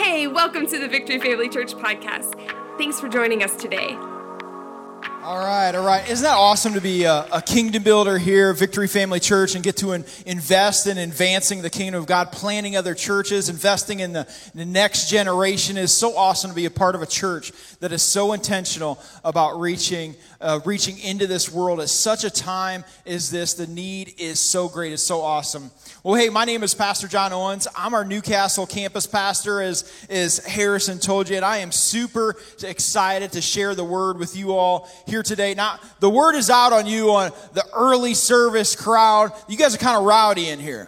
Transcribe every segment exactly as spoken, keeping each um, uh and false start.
Hey, welcome to the Victory Family Church podcast. Thanks for joining us today. All right, all right. Isn't that awesome to be a, a kingdom builder here, Victory Family Church, and get to in, invest in advancing the kingdom of God, planting other churches, investing in the, the next generation. It is so awesome to be a part of a church that is so intentional about reaching uh, reaching into this world at such a time as this. The need is so great. It's so awesome. Well, hey, my name is Pastor John Owens. I'm our Newcastle campus pastor, as, as Harrison told you, and I am super excited to share the word with you all here today. Now, the word is out on you on the early service crowd. You guys are kind of rowdy in here.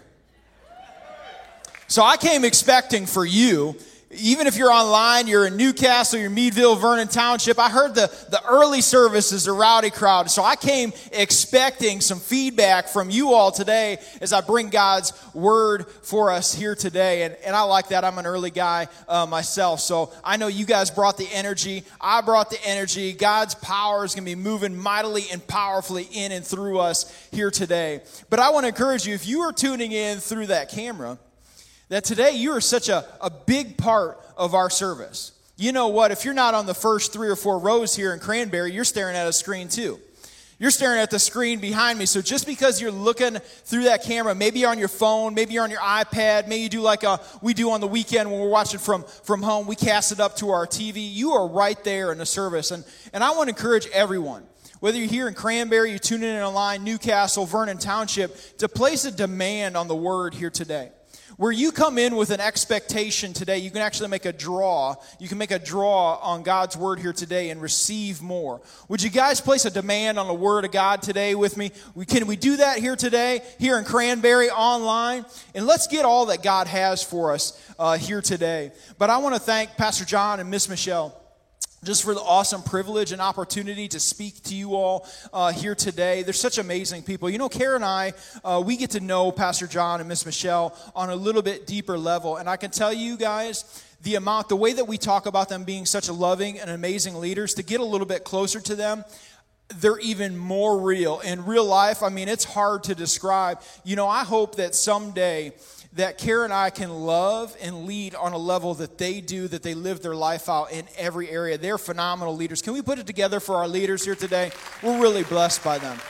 So I came expecting for you, even if you're online, you're in Newcastle, you're Meadville, Vernon Township. I heard the, the early service is a rowdy crowd. So I came expecting some feedback from you all today as I bring God's word for us here today. And, and I like that. I'm an early guy uh, myself. So I know you guys brought the energy. I brought the energy. God's power is going to be moving mightily and powerfully in and through us here today. But I want to encourage you, if you are tuning in through that camera, that today you are such a, a big part of our service. You know what? If you're not on the first three or four rows here in Cranberry, you're staring at a screen too. You're staring at the screen behind me. So just because you're looking through that camera, maybe you're on your phone, maybe you're on your iPad, maybe you do like a, we do on the weekend when we're watching from, from home, we cast it up to our T V. You are right there in the service. And, and I want to encourage everyone, whether you're here in Cranberry, you're tuning in online, Newcastle, Vernon Township, to place a demand on the word here today. Where you come in with an expectation today, you can actually make a draw. You can make a draw on God's word here today and receive more. Would you guys place a demand on the word of God today with me? We, can we do that here today, here in Cranberry, online? And let's get all that God has for us uh, here today. But I want to thank Pastor John and Miss Michelle just for the awesome privilege and opportunity to speak to you all uh, here today. They're such amazing people. You know, Kara and I, uh, we get to know Pastor John and Miss Michelle on a little bit deeper level. And I can tell you guys, the amount, the way that we talk about them being such a loving and amazing leaders, to get a little bit closer to them, they're even more real. In real life, I mean, it's hard to describe. You know, I hope that someday that Kara and I can love and lead on a level that they do, that they live their life out in every area. They're phenomenal leaders. Can we put it together for our leaders here today? We're really blessed by them.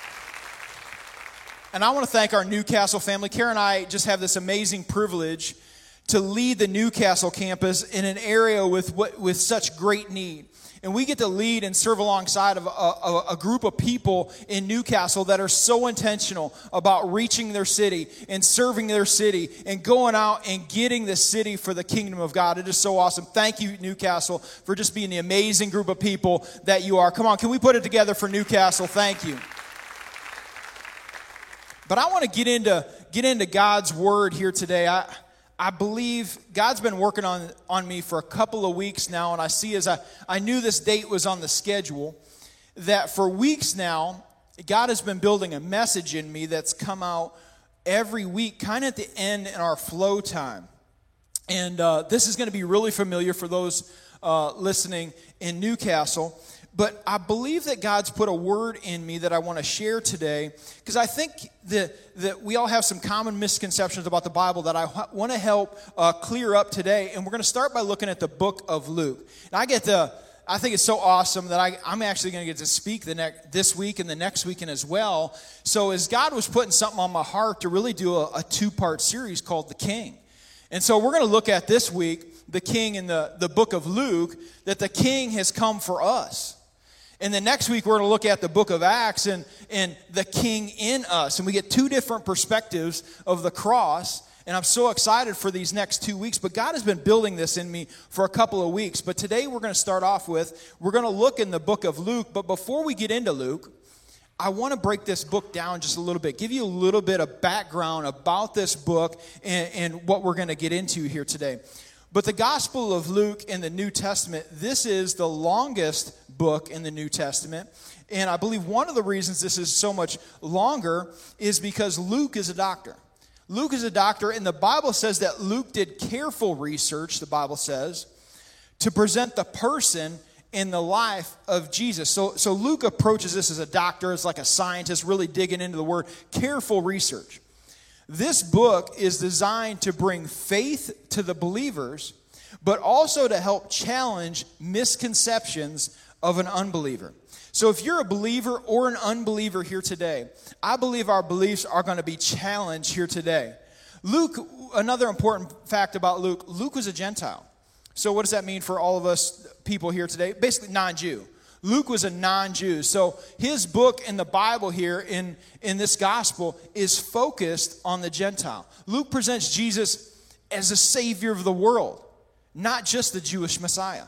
And I want to thank our Newcastle family. Kara and I just have this amazing privilege to lead the Newcastle campus in an area with what, with such great need. And we get to lead and serve alongside of a, a, a group of people in Newcastle that are so intentional about reaching their city and serving their city and going out and getting the city for the kingdom of God. It is so awesome. Thank you, Newcastle, for just being the amazing group of people that you are. Come on, can we put it together for Newcastle? Thank you. But I want to get into get into God's word here today. I I believe God's been working on, on me for a couple of weeks now, and I see as I, I knew this date was on the schedule, that for weeks now, God has been building a message in me that's come out every week, kind of at the end in our flow time. And uh, this is going to be really familiar for those uh, listening in Newcastle. But I believe that God's put a word in me that I want to share today, because I think that, that we all have some common misconceptions about the Bible that I want to help uh, clear up today. And we're going to start by looking at the book of Luke. And I get to, I think it's so awesome that I, I'm actually going to get to speak the next this week and the next weekend as well. So as God was putting something on my heart to really do a, a two-part series called The King. And so we're going to look at this week the King in the, the book of Luke, that the King has come for us. And then next week, we're going to look at the book of Acts and, and the King in us. And we get two different perspectives of the cross. And I'm so excited for these next two weeks. But God has been building this in me for a couple of weeks. But today, we're going to start off with, we're going to look in the book of Luke. But before we get into Luke, I want to break this book down just a little bit, give you a little bit of background about this book and, and what we're going to get into here today. But the Gospel of Luke in the New Testament, this is the longest book in the New Testament. And I believe one of the reasons this is so much longer is because Luke is a doctor. Luke is a doctor, and the Bible says that Luke did careful research, the Bible says, to present the person in the life of Jesus. So, so Luke approaches this as a doctor, as like a scientist, really digging into the word, careful research. This book is designed to bring faith to the believers, but also to help challenge misconceptions of an unbeliever. So if you're a believer or an unbeliever here today, I believe our beliefs are going to be challenged here today. Luke, another important fact about Luke, Luke was a Gentile. So what does that mean for all of us people here today? Basically non-Jew. Luke was a non-Jew. So his book in the Bible here, in, in this gospel, is focused on the Gentile. Luke presents Jesus as a savior of the world, not just the Jewish Messiah.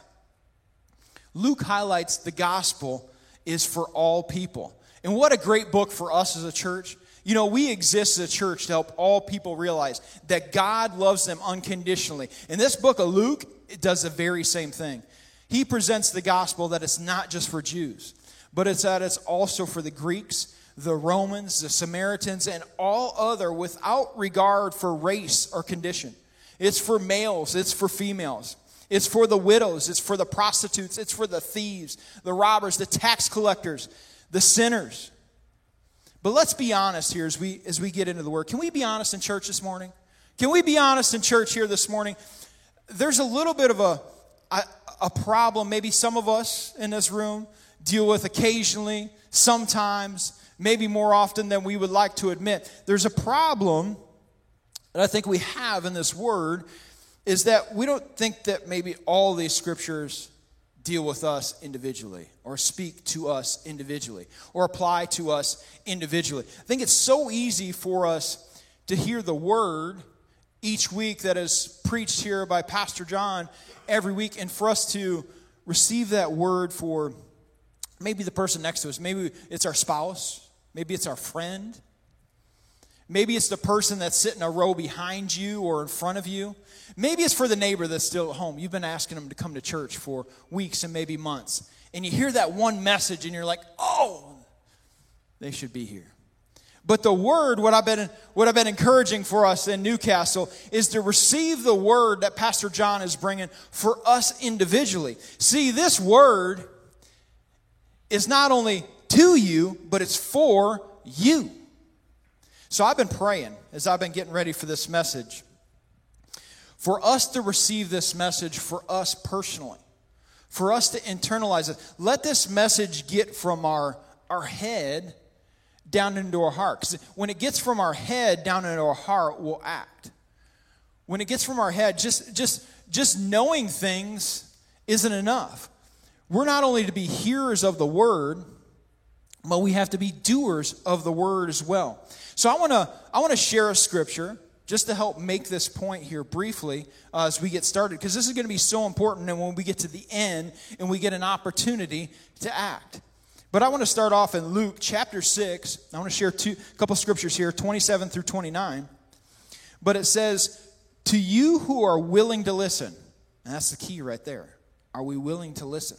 Luke highlights the gospel is for all people. And what a great book for us as a church. You know, we exist as a church to help all people realize that God loves them unconditionally. And this book of Luke, it does the very same thing. He presents the gospel that it's not just for Jews, but it's that it's also for the Greeks, the Romans, the Samaritans, and all other without regard for race or condition. It's for males, it's for females. It's for the widows, it's for the prostitutes, it's for the thieves, the robbers, the tax collectors, the sinners. But let's be honest here as we as we get into the word. Can we be honest in church this morning? Can we be honest in church here this morning? There's a little bit of a, a, a problem maybe some of us in this room deal with occasionally, sometimes, maybe more often than we would like to admit. There's a problem that I think we have in this word is that we don't think that maybe all these scriptures deal with us individually or speak to us individually or apply to us individually. I think it's so easy for us to hear the word each week that is preached here by Pastor John every week, and for us to receive that word for maybe the person next to us. Maybe it's our spouse. Maybe it's our friend. Maybe it's the person that's sitting a row behind you or in front of you. Maybe it's for the neighbor that's still at home. You've been asking them to come to church for weeks and maybe months. And you hear that one message and you're like, oh, they should be here. But the word, what I've been what I've been encouraging for us in Newcastle is to receive the word that Pastor John is bringing for us individually. See, this word is not only to you, but it's for you. So I've been praying as I've been getting ready for this message, for us to receive this message for us personally, for us to internalize it. Let this message get from our, our head down into our heart. Because when it gets from our head down into our heart, we'll act. When it gets from our head, just, just, just knowing things isn't enough. We're not only to be hearers of the word, but we have to be doers of the word as well. So I want to I want to share a scripture just to help make this point here briefly uh, as we get started, because this is going to be so important, and when we get to the end and we get an opportunity to act. But I want to start off in Luke chapter six. I want to share two, a couple scriptures here, twenty-seven through twenty-nine. But it says, to you who are willing to listen, and that's the key right there. Are we willing to listen?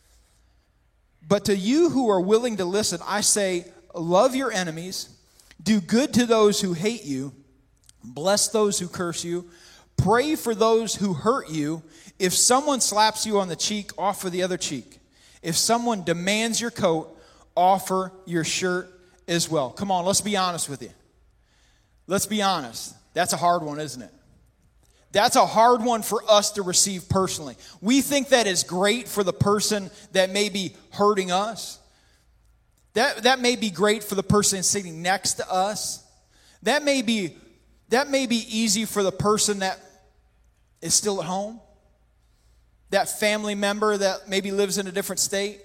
But to you who are willing to listen, I say, love your enemies, do good to those who hate you, bless those who curse you, pray for those who hurt you. If someone slaps you on the cheek, offer the other cheek. If someone demands your coat, offer your shirt as well. Come on, let's be honest with you. Let's be honest. That's a hard one, isn't it? That's a hard one for us to receive personally. We think that is great for the person that may be hurting us. That, that may be great for the person sitting next to us. That may be, that may be easy for the person that is still at home. That family member that maybe lives in a different state.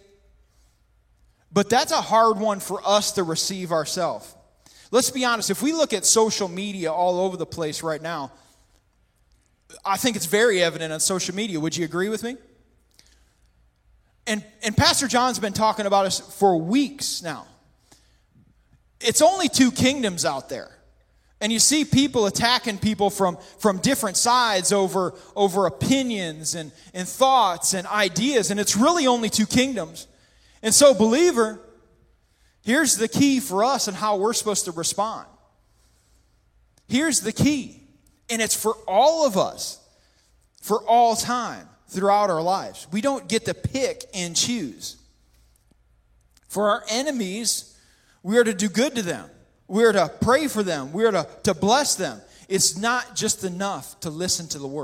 But that's a hard one for us to receive ourselves. Let's be honest. If we look at social media all over the place right now, I think it's very evident on social media. Would you agree with me? And, and Pastor John's been talking about us for weeks now. It's only two kingdoms out there. And you see people attacking people from, from different sides over, over opinions and, and thoughts and ideas. And it's really only two kingdoms. And so, believer, here's the key for us and how we're supposed to respond. Here's the key. And it's for all of us, for all time, throughout our lives. We don't get to pick and choose. For our enemies, we are to do good to them. We are to pray for them. We are to, to bless them. It's not just enough to listen to the word.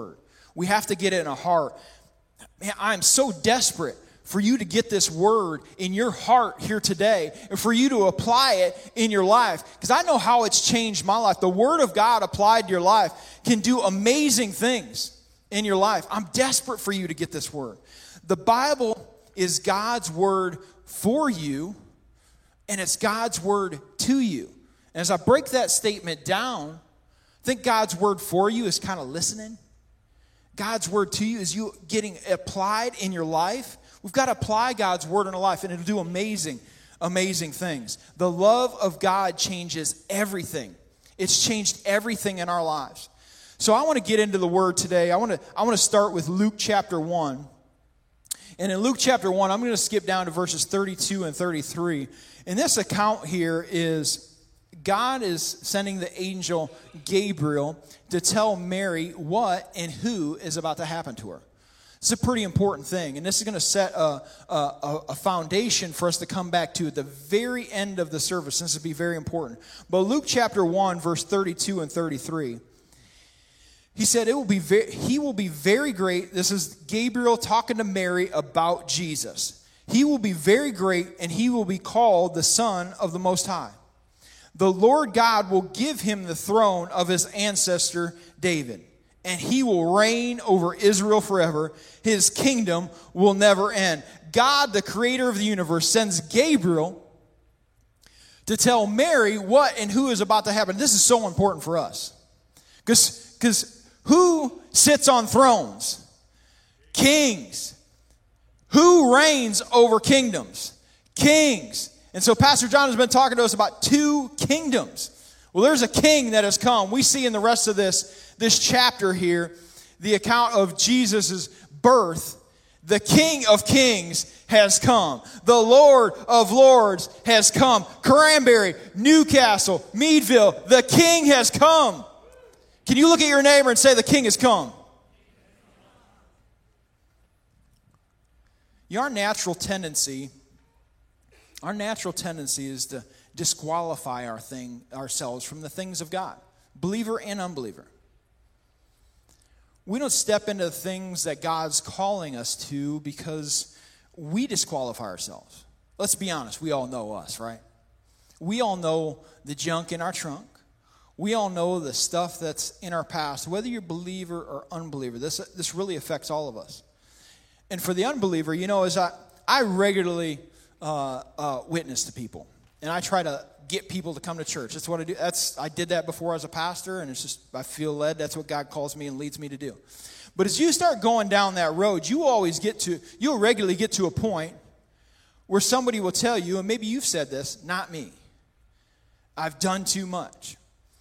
We have to get it in our heart. Man, I'm so desperate for you to get this word in your heart here today and for you to apply it in your life. Because I know how it's changed my life. The word of God applied to your life can do amazing things in your life. I'm desperate for you to get this word. The Bible is God's word for you, and it's God's word to you. And as I break that statement down, I think God's word for you is kind of listening. God's word to you is you getting applied in your life. We've got to apply God's word in our life, and it'll do amazing, amazing things. The love of God changes everything. It's changed everything in our lives. So I want to get into the word today. I want to, I want to start with Luke chapter one. And in Luke chapter one, I'm going to skip down to verses thirty-two and thirty-three. And this account here is God is sending the angel Gabriel to tell Mary what and who is about to happen to her. It's a pretty important thing, and this is going to set a, a, a foundation for us to come back to at the very end of the service. This will be very important. But Luke chapter one, verse thirty-two and thirty-three, he said, "It will be very, he will be very great." This is Gabriel talking to Mary about Jesus. "He will be very great, and he will be called the Son of the Most High. The Lord God will give him the throne of his ancestor David, and he will reign over Israel forever. His kingdom will never end." God, the creator of the universe, sends Gabriel to tell Mary what and who is about to happen. This is so important for us. Because who sits on thrones? Kings. Who reigns over kingdoms? Kings. And so Pastor John has been talking to us about two kingdoms. Well, there's a king that has come. We see in the rest of this, this chapter here, the account of Jesus' birth. The King of Kings has come. The Lord of Lords has come. Cranberry, Newcastle, Meadville, the King has come. Can you look at your neighbor and say, the King has come? Our natural tendency, our natural tendency is to disqualify our thing, ourselves from the things of God, believer and unbeliever. We don't step into the things that God's calling us to because we disqualify ourselves. Let's be honest, we all know us, right? We all know the junk in our trunk. We all know the stuff that's in our past, whether you're a believer or unbeliever. This, this really affects all of us. And for the unbeliever, you know, as I, I regularly uh, uh, witness to people, and I try to get people to come to church. That's what I do. That's I did that before as a pastor, and it's just I feel led. That's what God calls me and leads me to do. But as you start going down that road, you always get to, you'll regularly get to a point where somebody will tell you, and maybe you've said this, not me. I've done too much.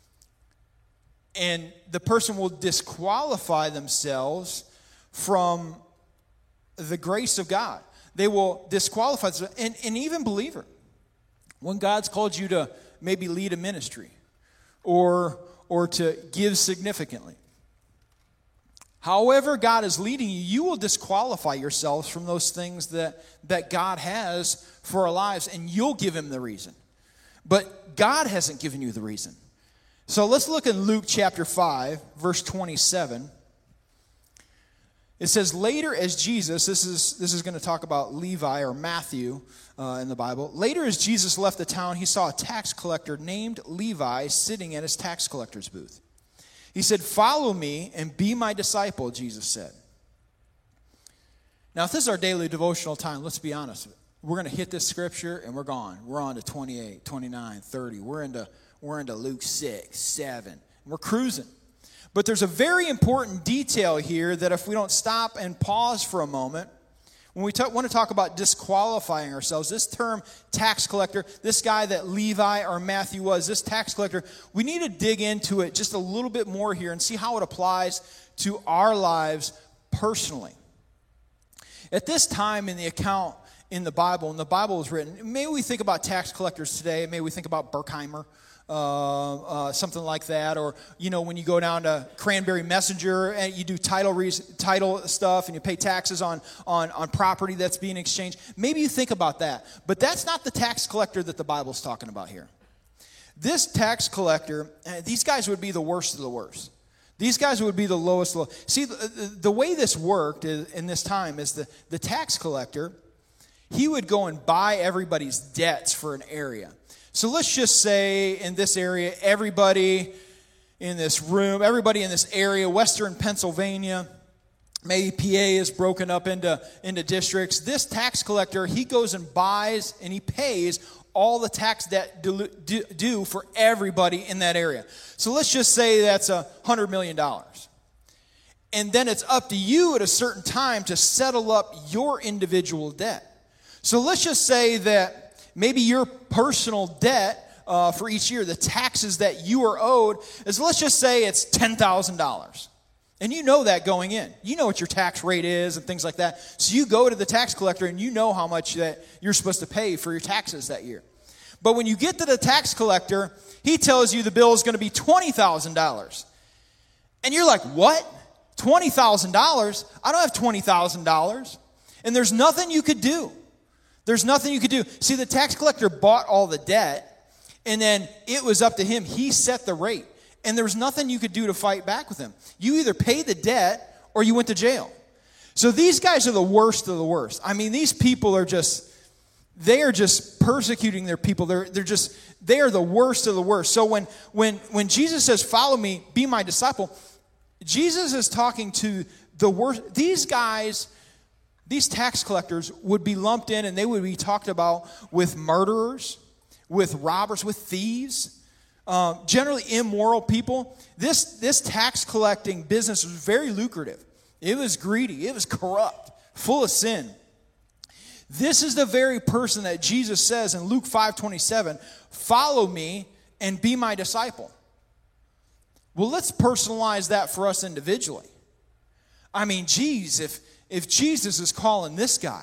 And the person will disqualify themselves from the grace of God. They will disqualify themselves, and, and even believer. When God's called you to maybe lead a ministry or, or to give significantly. However God is leading you, you will disqualify yourselves from those things that, that God has for our lives, and you'll give him the reason. But God hasn't given you the reason. So let's look in Luke chapter five, verse twenty-seven. It says, later as Jesus, this is, this is going to talk about Levi or Matthew uh, in the Bible. Later as Jesus left the town, he saw a tax collector named Levi sitting at his tax collector's booth. He said, "Follow me and be my disciple," Jesus said. Now, if this is our daily devotional time, let's be honest. We're going to hit this scripture and we're gone. We're on to twenty-eight, twenty-nine, thirty. We're into, we're into Luke six, seven. We're cruising. But there's a very important detail here that if we don't stop and pause for a moment, when we talk, want to talk about disqualifying ourselves, this term tax collector, this guy that Levi or Matthew was, this tax collector, we need to dig into it just a little bit more here and see how it applies to our lives personally. At this time in the account in the Bible, when the Bible was written, maybe we think about tax collectors today, maybe we think about Berkheimer. Uh, uh, something like that, or you know, when you go down to Cranberry Messenger and you do title re- title stuff and you pay taxes on, on on property that's being exchanged. Maybe you think about that, but that's not the tax collector that the Bible's talking about here. This tax collector, these guys would be the worst of the worst. These guys would be the lowest low. See, the, the way this worked is, in this time is the, the tax collector, he would go and buy everybody's debts for an area. So let's just say in this area, everybody in this room, everybody in this area, Western Pennsylvania, maybe P A is broken up into, into districts. This tax collector, he goes and buys and he pays all the tax debt due for everybody in that area. So let's just say that's a one hundred million dollars. And then it's up to you at a certain time to settle up your individual debt. So let's just say that maybe your personal debt uh, for each year, the taxes that you are owed, is let's just say it's ten thousand dollars. And you know that going in. You know what your tax rate is and things like that. So you go to the tax collector and you know how much that you're supposed to pay for your taxes that year. But when you get to the tax collector, he tells you the bill is going to be twenty thousand dollars. And you're like, what? twenty thousand dollars? I don't have twenty thousand dollars. And there's nothing you could do. There's nothing you could do. See, the tax collector bought all the debt, and then it was up to him. He set the rate. And there was nothing you could do to fight back with him. You either pay the debt or you went to jail. So these guys are the worst of the worst. I mean, these people are just, they are just persecuting their people. They're, they're just, they are the worst of the worst. So when, when, when Jesus says, follow me, be my disciple, Jesus is talking to the worst. These guys, these tax collectors would be lumped in and they would be talked about with murderers, with robbers, with thieves. Um, generally immoral people. This, this tax collecting business was very lucrative. It was greedy. It was corrupt, full of sin. This is the very person that Jesus says in Luke five twenty-seven, follow me and be my disciple. Well, let's personalize that for us individually. I mean, geez, if, if Jesus is calling this guy,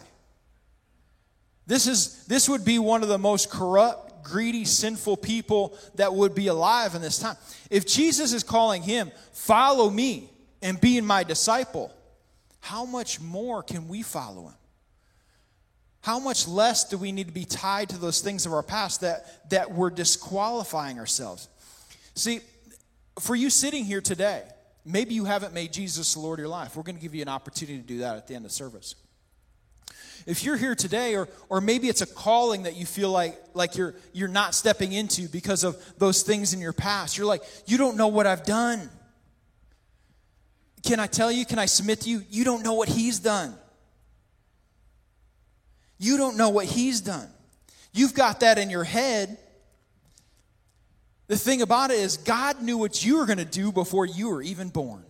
this is this would be one of the most corrupt, greedy, sinful people that would be alive in this time. If Jesus is calling him, follow me and be my disciple, how much more can we follow him? How much less do we need to be tied to those things of our past that, that we're disqualifying ourselves? See, for you sitting here today, maybe you haven't made Jesus the Lord of your life. We're going to give you an opportunity to do that at the end of service. If you're here today, or or maybe it's a calling that you feel like, like you're you're not stepping into because of those things in your past. You're like, you don't know what I've done. Can I tell you, can I submit to you? You don't know what he's done. You don't know what he's done. You've got that in your head. The thing about it is God knew what you were going to do before you were even born.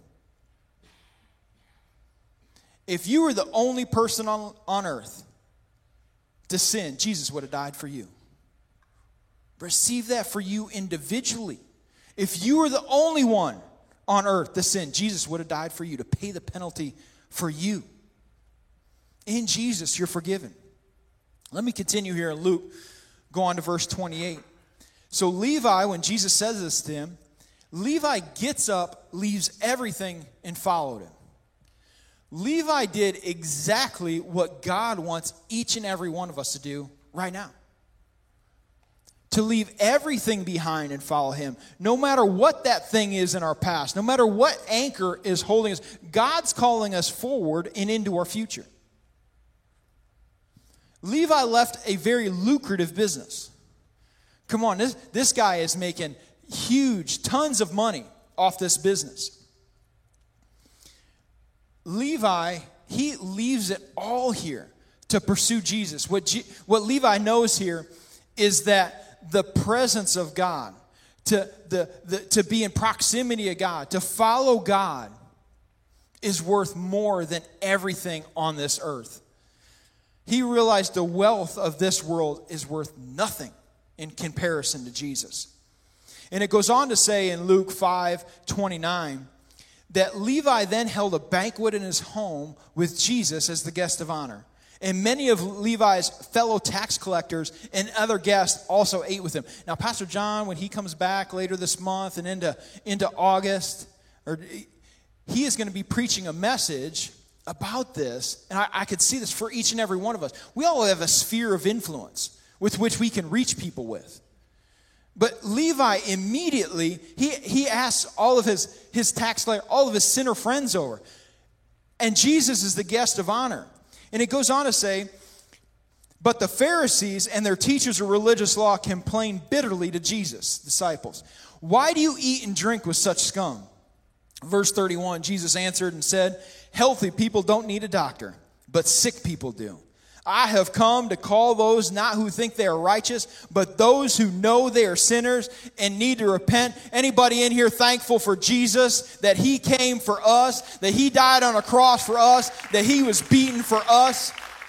If you were the only person on, on earth to sin, Jesus would have died for you. Receive that for you individually. If you were the only one on earth to sin, Jesus would have died for you to pay the penalty for you. In Jesus, you're forgiven. Let me continue here in Luke. Go on to verse twenty-eight. So Levi, when Jesus says this to him, Levi gets up, leaves everything, and followed him. Levi did exactly what God wants each and every one of us to do right now. To leave everything behind and follow him. No matter what that thing is in our past, no matter what anchor is holding us, God's calling us forward and into our future. Levi left a very lucrative business. Come on, this, this guy is making huge, tons of money off this business. Levi, he leaves it all here to pursue Jesus. What, G, what Levi knows here is that the presence of God, to, the, the, to be in proximity of God, to follow God, is worth more than everything on this earth. He realized the wealth of this world is worth nothing in comparison to Jesus. And it goes on to say in Luke five twenty-nine, that Levi then held a banquet in his home with Jesus as the guest of honor. And many of Levi's fellow tax collectors and other guests also ate with him. Now, Pastor John, when he comes back later this month and into, into August, or he is going to be preaching a message about this. And I, I could see this for each and every one of us. We all have a sphere of influence with which we can reach people with. But Levi immediately, he, he asks all of his, his tax collector, all of his sinner friends over. And Jesus is the guest of honor. And it goes on to say, but the Pharisees and their teachers of religious law complained bitterly to Jesus' disciples. Why do you eat and drink with such scum? Verse thirty-one, Jesus answered and said, healthy people don't need a doctor, but sick people do. I have come to call those not who think they are righteous, but those who know they are sinners and need to repent. Anybody in here thankful for Jesus, that he came for us, that he died on a cross for us, that he was beaten for us?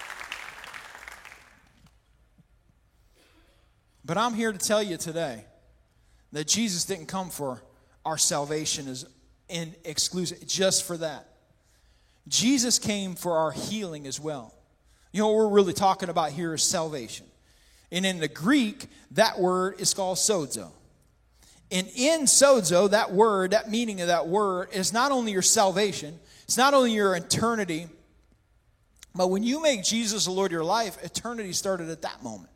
But I'm here to tell you today that Jesus didn't come for our salvation as in exclusive, just for that. Jesus came for our healing as well. You know what we're really talking about here is salvation. And in the Greek, that word is called sozo. And in sozo, that word, that meaning of that word is not only your salvation, it's not only your eternity, but when you make Jesus the Lord of your life, eternity started at that moment.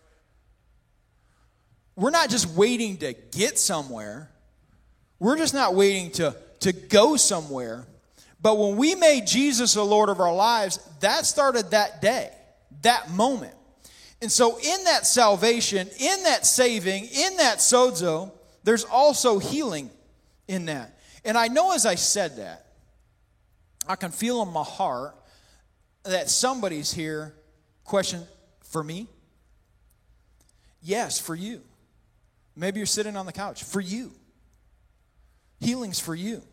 We're not just waiting to get somewhere. We're just not waiting to, to go somewhere. But when we made Jesus the Lord of our lives, that started that day, that moment. And so in that salvation, in that saving, in that sozo, there's also healing in that. And I know as I said that, I can feel in my heart that somebody's here, question, for me? Yes, for you. Maybe you're sitting on the couch. For you. Healing's for you.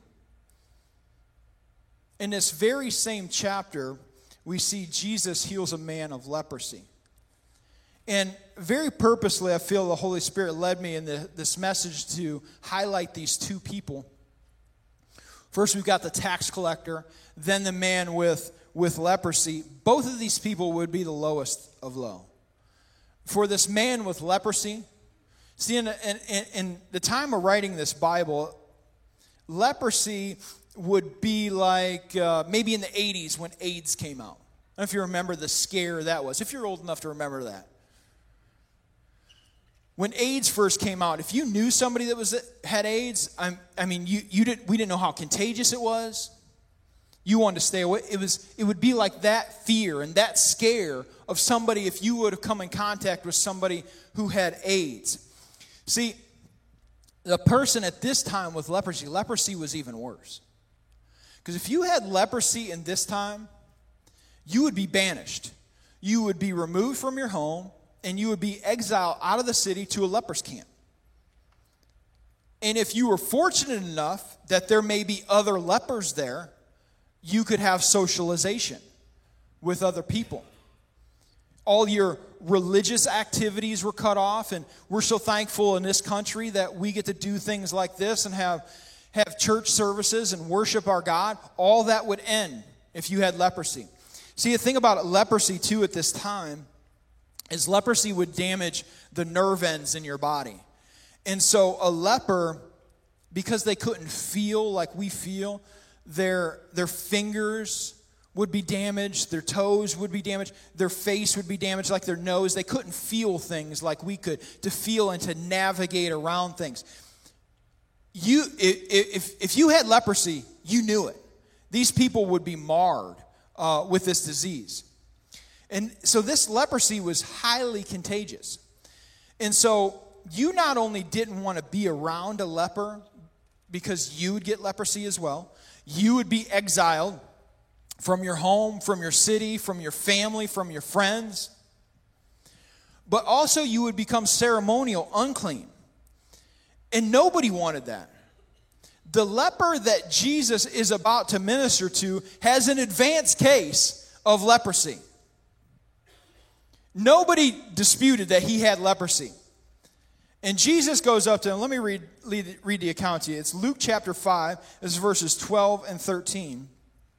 In this very same chapter, we see Jesus heals a man of leprosy. And very purposely, I feel the Holy Spirit led me in the, this message to highlight these two people. First, we've got the tax collector, then the man with, with leprosy. Both of these people would be the lowest of low. For this man with leprosy, see, in, in, in the time of writing this Bible, leprosy would be like uh, maybe in the eighties when AIDS came out. I don't know if you remember the scare that was, if you're old enough to remember that. When AIDS first came out, if you knew somebody that was had AIDS, I'm, I mean, you, you didn't, we didn't know how contagious it was. You wanted to stay away. It was, it would be like that fear and that scare of somebody if you would have come in contact with somebody who had AIDS. See, the person at this time with leprosy, leprosy was even worse. Because if you had leprosy in this time, you would be banished. You would be removed from your home, and you would be exiled out of the city to a leper's camp. And if you were fortunate enough that there may be other lepers there, you could have socialization with other people. All your religious activities were cut off, and we're so thankful in this country that we get to do things like this and have have church services and worship our God. All that would end if you had leprosy. See, the thing about leprosy, too, at this time is leprosy would damage the nerve ends in your body. And so a leper, because they couldn't feel like we feel, their, their fingers would be damaged, their toes would be damaged, their face would be damaged like their nose. They couldn't feel things like we could, to feel and to navigate around things. You, if, if you had leprosy, you knew it. These people would be marred uh, with this disease. And so this leprosy was highly contagious. And so you not only didn't want to be around a leper because you would get leprosy as well, you would be exiled from your home, from your city, from your family, from your friends. But also you would become ceremonial unclean. And nobody wanted that. The leper that Jesus is about to minister to has an advanced case of leprosy. Nobody disputed that he had leprosy. And Jesus goes up to him. Let me read, read, read the account to you. It's Luke chapter five. This is verses twelve and thirteen.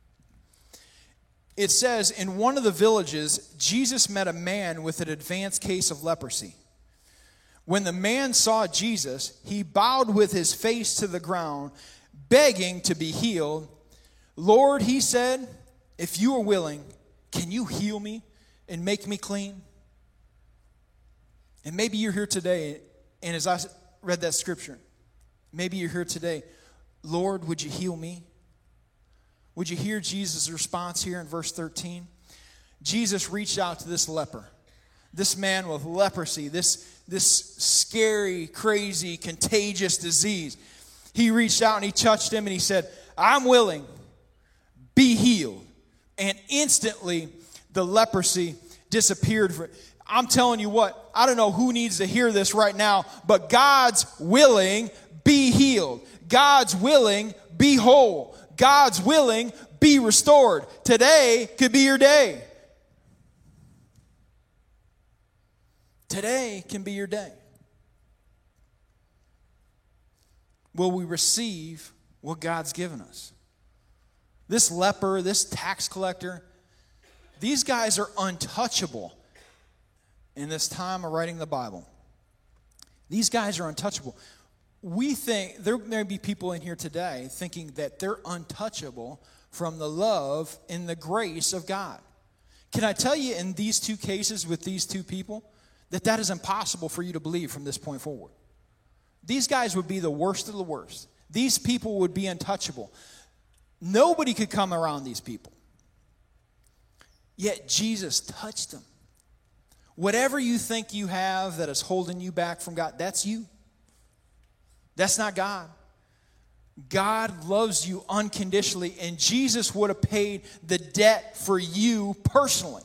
It says, in one of the villages, Jesus met a man with an advanced case of leprosy. When the man saw Jesus, he bowed with his face to the ground, begging to be healed. Lord, he said, if you are willing, can you heal me and make me clean? And maybe you're here today And as I read that scripture, maybe you're here today, Lord, would you heal me? Would you hear Jesus' response here in verse thirteen? Jesus reached out to this leper, this man with leprosy, this, this scary, crazy, contagious disease. He reached out and he touched him and he said, I'm willing, be healed. And instantly the leprosy disappeared. I'm telling you what, I don't know who needs to hear this right now, but God's willing, be healed. God's willing, be whole. God's willing, be restored. Today could be your day. Today can be your day. Will we receive what God's given us? This leper, this tax collector, these guys are untouchable in this time of writing the Bible. These guys are untouchable. We think, there may be people in here today thinking that they're untouchable from the love and the grace of God. Can I tell you in these two cases with these two people, that that is impossible for you to believe from this point forward. These guys would be the worst of the worst. These people would be untouchable. Nobody could come around these people. Yet Jesus touched them. Whatever you think you have that is holding you back from God, that's you. That's not God. God loves you unconditionally, and Jesus would have paid the debt for you personally.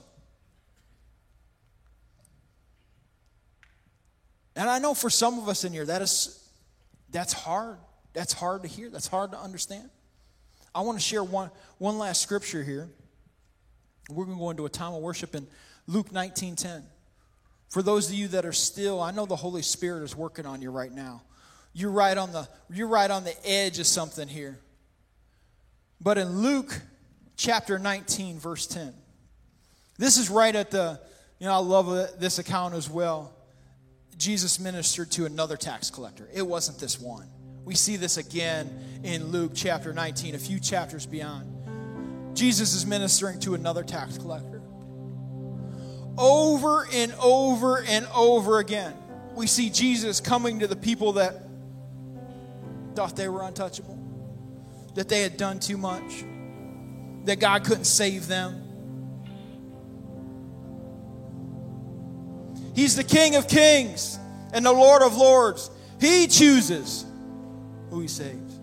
And I know for some of us in here, that is, that's hard. That's hard to hear. That's hard to understand. I want to share one, one last scripture here. We're going to go into a time of worship in Luke nineteen ten. For those of you that are still, I know the Holy Spirit is working on you right now. You're right on the, you're right on the edge of something here. But in Luke chapter nineteen, verse ten, this is right at the, you know, I love this account as well. Jesus ministered to another tax collector. It wasn't this one. We see this again in Luke chapter nineteen, a few chapters beyond. Jesus is ministering to another tax collector. Over and over and over again, we see Jesus coming to the people that thought they were untouchable, that they had done too much, that God couldn't save them. He's the King of Kings and the Lord of Lords. He chooses who He saves.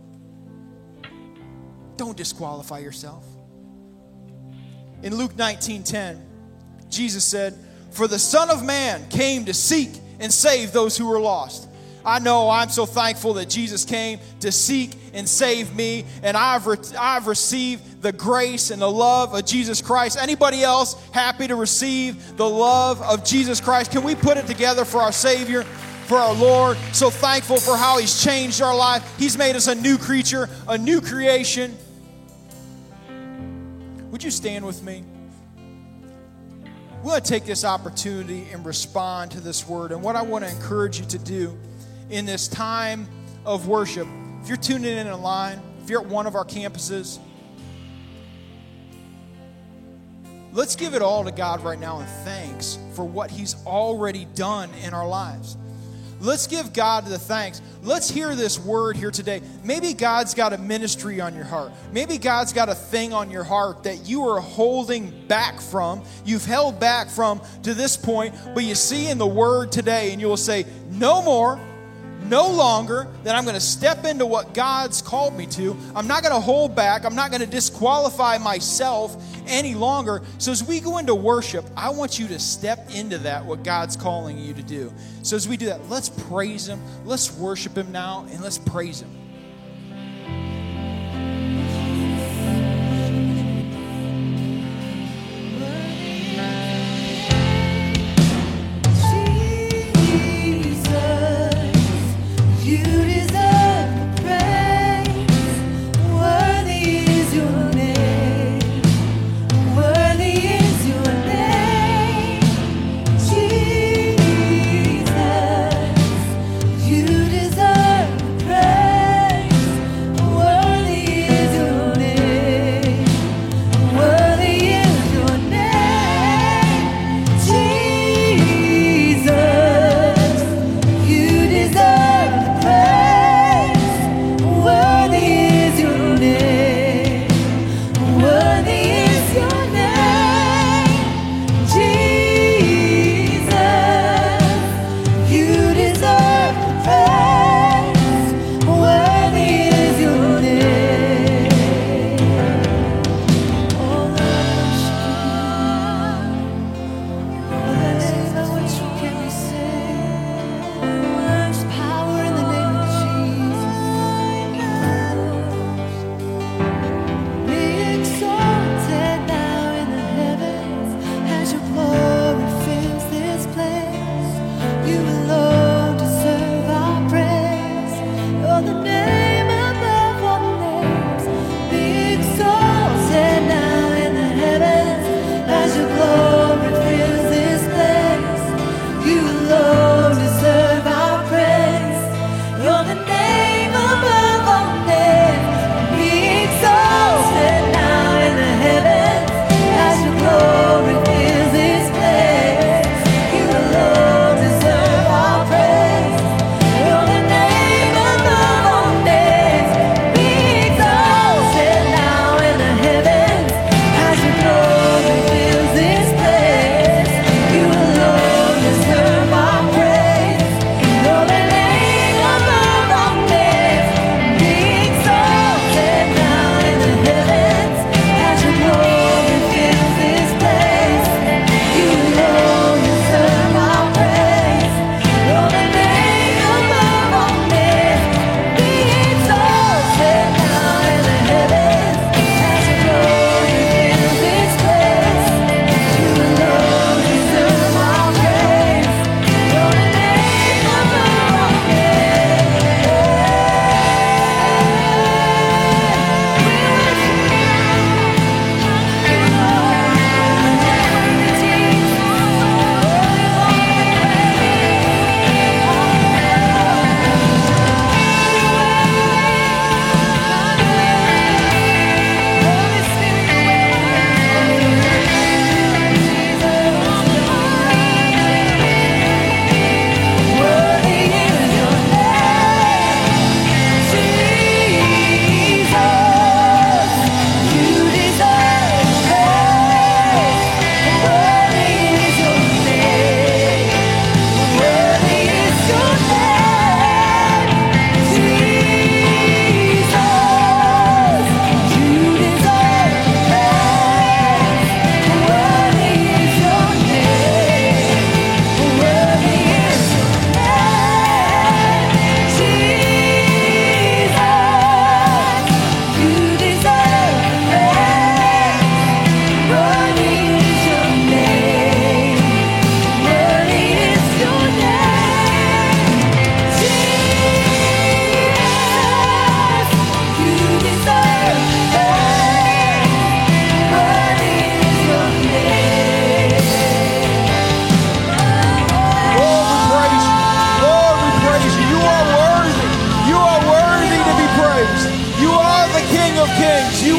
Don't disqualify yourself. In Luke nineteen ten, Jesus said, "For the Son of Man came to seek and save those who were lost." I know I'm so thankful that Jesus came to seek and save me, and I've re- I've received the grace and the love of Jesus Christ. Anybody else happy to receive the love of Jesus Christ? Can we put it together for our Savior, for our Lord? So thankful for how He's changed our life. He's made us a new creature, a new creation. Would you stand with me? We want to take this opportunity and respond to this word. And what I want to encourage you to do in this time of worship, if you're tuning in online, if you're at one of our campuses, let's give it all to God right now in thanks for what He's already done in our lives. Let's give God the thanks. Let's hear this word here today. Maybe God's got a ministry on your heart. Maybe God's got a thing on your heart that you are holding back from. You've held back from to this point, but you see in the word today and you will say, no more, no longer, that I'm going to step into what God's called me to. I'm not going to hold back. I'm not going to disqualify myself any longer. So as we go into worship, I want you to step into that, what God's calling you to do. So as we do that, let's praise Him. Let's worship Him now, and let's praise Him. You deserve praise.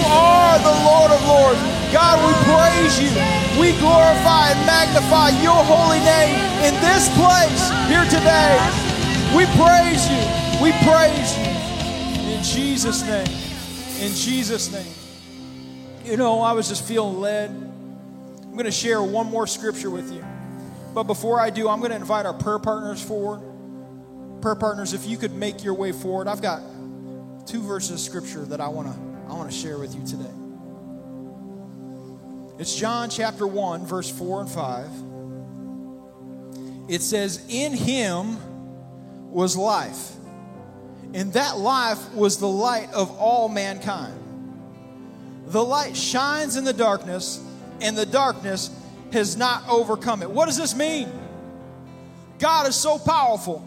are the Lord of Lords. God, we praise you. We glorify and magnify your holy name in this place here today. We praise you. We praise you. In Jesus' name. In Jesus' name. You know, I was just feeling led. I'm going to share one more scripture with you. But before I do, I'm going to invite our prayer partners forward. Prayer partners, if you could make your way forward. I've got two verses of scripture that I want to I want to share with you today. It's John chapter one, verse four and five. It says, "In him was life, and that life was the light of all mankind. The light shines in the darkness, and the darkness has not overcome it." What does this mean? God is so powerful.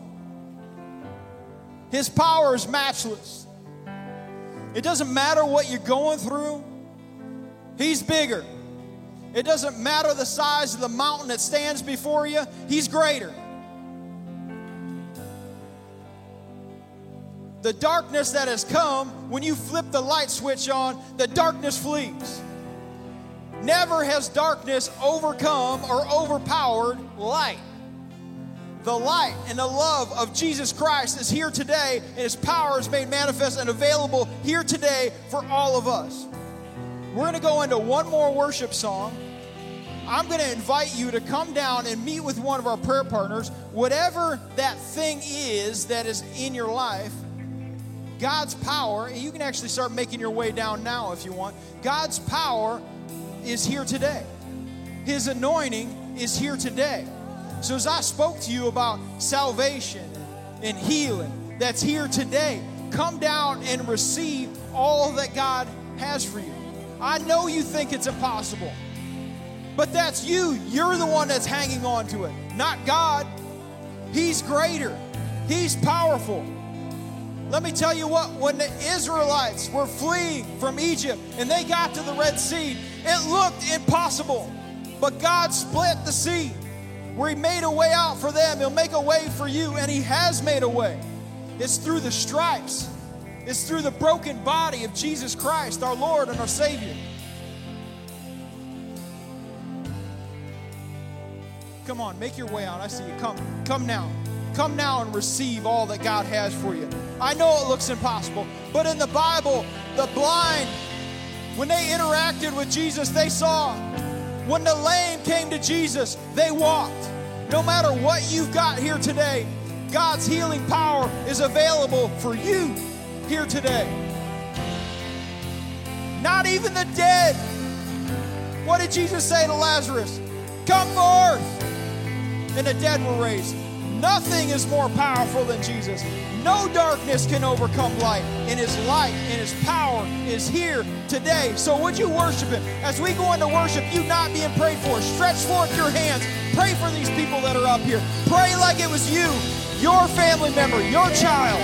His power is matchless. It doesn't matter what you're going through. He's bigger. It doesn't matter the size of the mountain that stands before you. He's greater. The darkness that has come, when you flip the light switch on, the darkness flees. Never has darkness overcome or overpowered light. The light and the love of Jesus Christ is here today, and his power is made manifest and available here today for all of us. We're going to go into one more worship song. I'm going to invite you to come down and meet with one of our prayer partners. Whatever that thing is that is in your life, God's power, and you can actually start making your way down now if you want. God's power is here today. His anointing is here today. So as I spoke to you about salvation and healing that's here today, come down and receive all that God has for you. I know you think it's impossible, but that's you. You're the one that's hanging on to it, not God. He's greater. He's powerful. Let me tell you what, when the Israelites were fleeing from Egypt and they got to the Red Sea, it looked impossible, but God split the sea. Where he made a way out for them, he'll make a way for you, and he has made a way. It's through the stripes. It's through the broken body of Jesus Christ, our Lord and our Savior. Come on, make your way out. I see you. Come, come now. Come now and receive all that God has for you. I know it looks impossible, but in the Bible, the blind, when they interacted with Jesus, they saw. When the lame came to Jesus, they walked. No matter what you've got here today, God's healing power is available for you here today. Not even the dead. What did Jesus say to Lazarus? Come forth. And the dead were raised. Nothing is more powerful than Jesus. No darkness can overcome light. And his light and his power is here today. So would you worship him? As we go into worship, you not being prayed for, stretch forth your hands. Pray for these people that are up here. Pray like it was you, your family member, your child.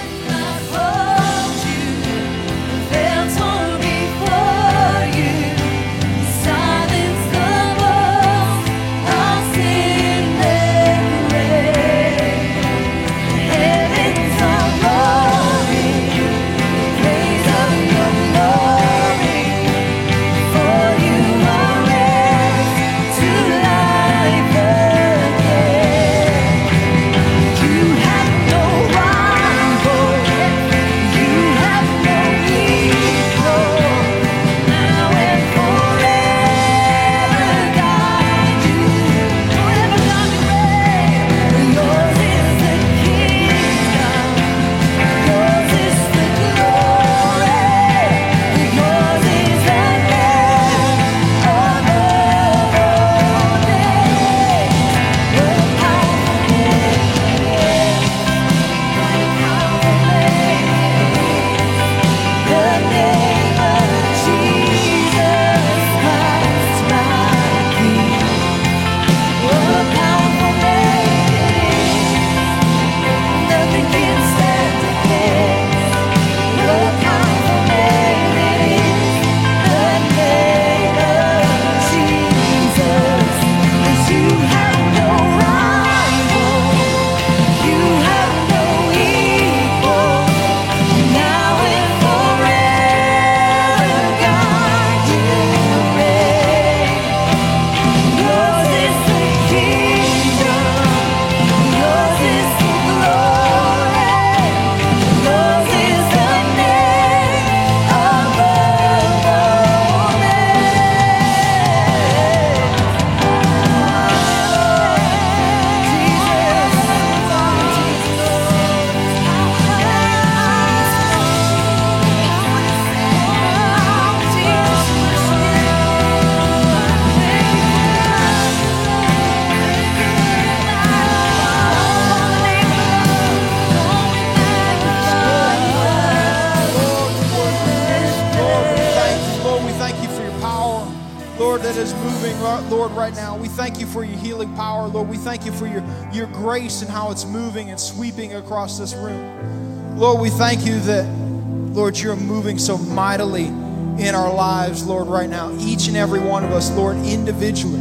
that is moving, Lord, right now. We thank you for your healing power, Lord. We thank you for your, your grace and how it's moving and sweeping across this room. Lord, we thank you that, Lord, you're moving so mightily in our lives, Lord, right now. Each and every one of us, Lord, individually.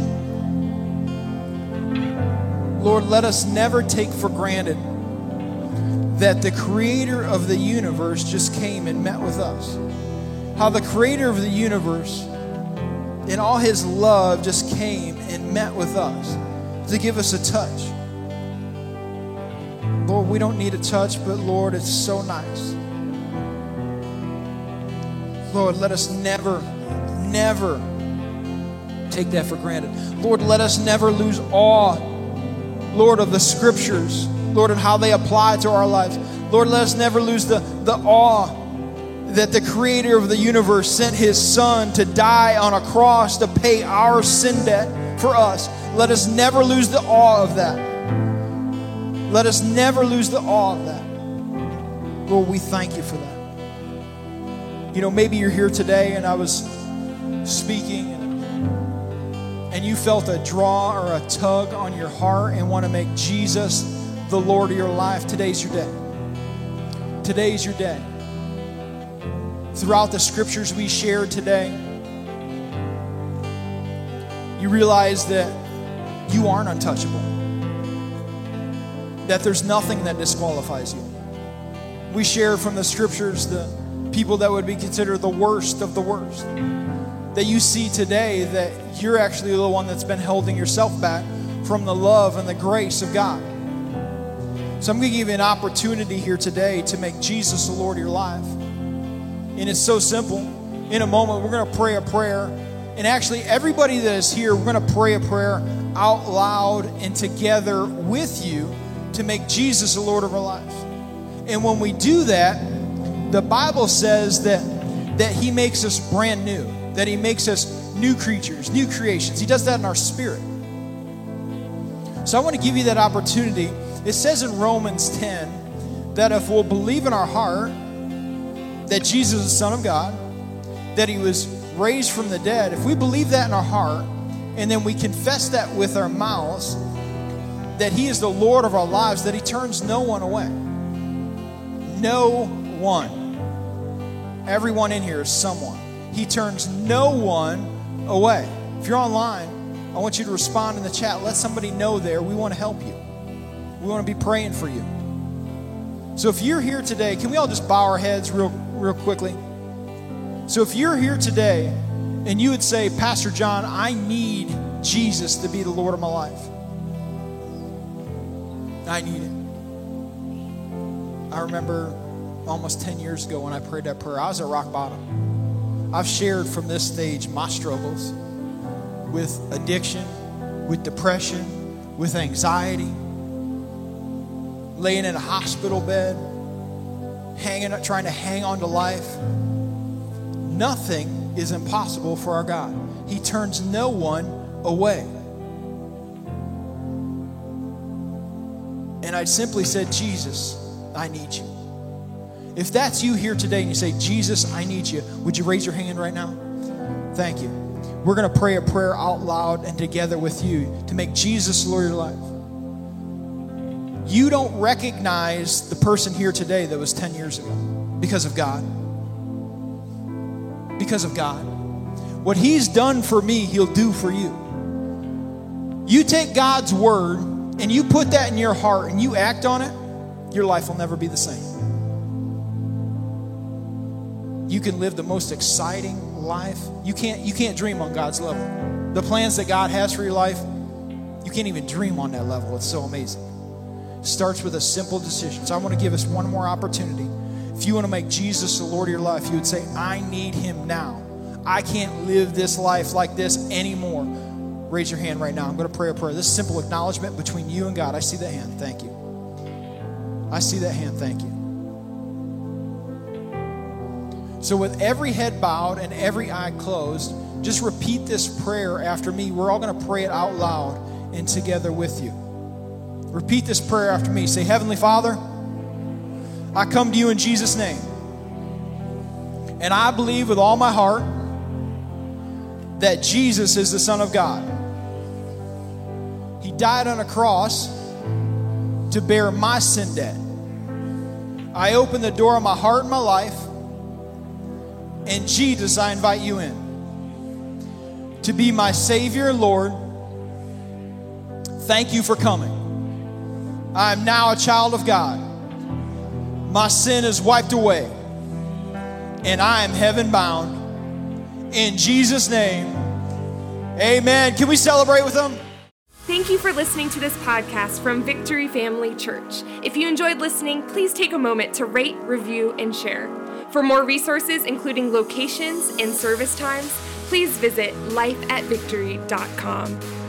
Lord, let us never take for granted that the creator of the universe just came and met with us. How the creator of the universe, in all his love, just came and met with us to give us a touch. Lord, we don't need a touch, but Lord, it's so nice. Lord, let us never, never take that for granted. Lord, let us never lose awe, Lord, of the scriptures, Lord, and how they apply to our lives. Lord, let us never lose the, the awe that the creator of the universe sent his son to die on a cross to pay our sin debt for us. Let us never lose the awe of that. Let us never lose the awe of that. Lord, we thank you for that. You know, maybe you're here today and I was speaking and, and you felt a draw or a tug on your heart and want to make Jesus the Lord of your life. Today's your day. Today's your day. Throughout the scriptures we shared today, you realize that you aren't untouchable. That there's nothing that disqualifies you. We share from the scriptures the people that would be considered the worst of the worst. That you see today that you're actually the one that's been holding yourself back from the love and the grace of God. So I'm going to give you an opportunity here today to make Jesus the Lord of your life. And it's so simple. In a moment, we're going to pray a prayer. And actually, everybody that is here, we're going to pray a prayer out loud and together with you to make Jesus the Lord of our lives. And when we do that, the Bible says that, that he makes us brand new, that he makes us new creatures, new creations. He does that in our spirit. So I want to give you that opportunity. It says in Romans ten that if we'll believe in our heart that Jesus is the Son of God, that he was raised from the dead, if we believe that in our heart, and then we confess that with our mouths, that he is the Lord of our lives, that he turns no one away. No one. Everyone in here is someone. He turns no one away. If you're online, I want you to respond in the chat. Let somebody know there. We want to help you. We want to be praying for you. So if you're here today, can we all just bow our heads real, real quickly? So if you're here today and you would say, Pastor John, I need Jesus to be the Lord of my life. I need it. I remember almost ten years ago when I prayed that prayer, I was at rock bottom. I've shared from this stage my struggles with addiction, with depression, with anxiety, laying in a hospital bed, hanging, trying to hang on to life. Nothing is impossible for our God. He turns no one away. And I simply said, Jesus, I need you. If that's you here today and you say, Jesus, I need you, would you raise your hand right now? Thank you. We're going to pray a prayer out loud and together with you to make Jesus the Lord of your life. You don't recognize the person here today that was ten years ago because of God. Because of God. What he's done for me, he'll do for you. You take God's word and you put that in your heart and you act on it, your life will never be the same. You can live the most exciting life. You can't, you can't dream on God's level. The plans that God has for your life, you can't even dream on that level. It's so amazing. It starts with a simple decision. So I want to give us one more opportunity. If you want to make Jesus the Lord of your life, you would say, I need him now. I can't live this life like this anymore. Raise your hand right now. I'm going to pray a prayer. This is simple acknowledgement between you and God. I see that hand. Thank you. I see that hand. Thank you. So with every head bowed and every eye closed, just repeat this prayer after me. We're all going to pray it out loud and together with you. Repeat this prayer after me. Say, Heavenly Father, I come to you in Jesus' name. And I believe with all my heart that Jesus is the Son of God. He died on a cross to bear my sin debt. I open the door of my heart and my life, and Jesus, I invite you in to be my Savior and Lord. Thank you for coming. I am now a child of God. My sin is wiped away, and I am heaven bound. In Jesus' name, amen. Can we celebrate with them? Thank you for listening to this podcast from Victory Family Church. If you enjoyed listening, please take a moment to rate, review, and share. For more resources, including locations and service times, please visit life at victory dot com.